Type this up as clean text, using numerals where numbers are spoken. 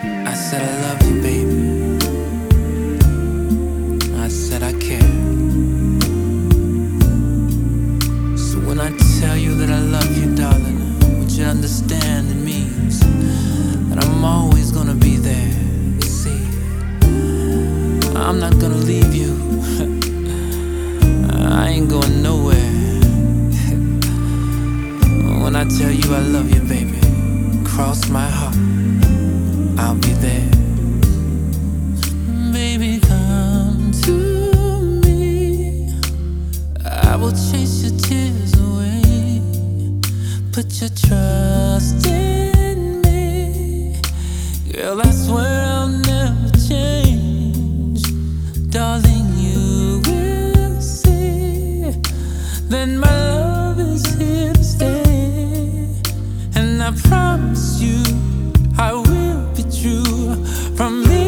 I said I love you, baby. I said I care. So when I tell you that I love you, darling, I want you to understand it means that I'm always gonna be there. You see, I'm not gonna leave you. I ain't going nowhere. When I tell you I love you, baby, cross my heart, I'll be there. Baby, come to me. I will chase your tears away. Put your trust in me. Girl, I swear I'll never change. Darling, you will see that my love is here to stay. And I promise you I will be true from me.